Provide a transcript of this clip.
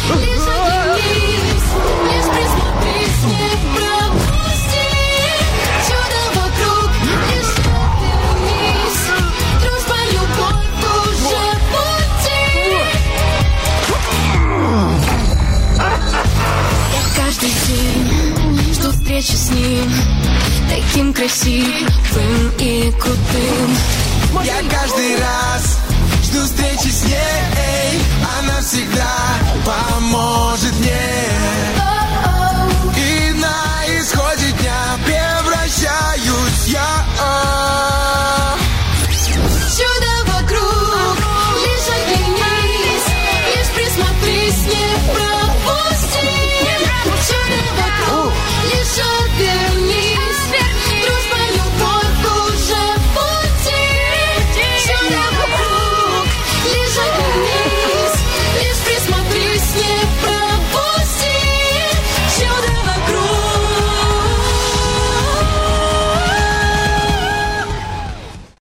Лишь оглянись, лишь присмотрись, не пропусти. Чудо вокруг, лишь обернись. Дружба, любовь уже в пути. Я каждый день жду встречи с ним, таким красивым и крутым. Я каждый раз жду встречи с ней.